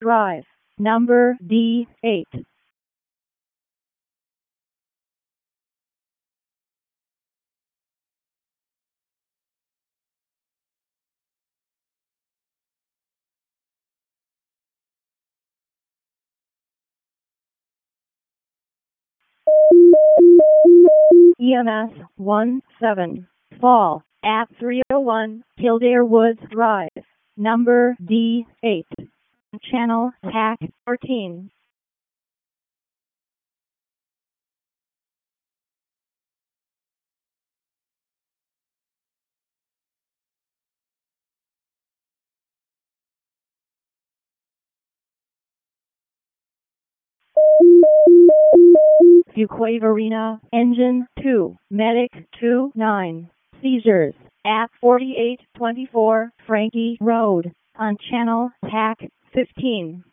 Drive, number D8. EMS 17, fall at 301 Kildare Woods Drive, number D8, channel TAC 14. Fuquay-Varina, engine 2, medic 29, seizures at 4824 Frankie Road on channel TAC 15.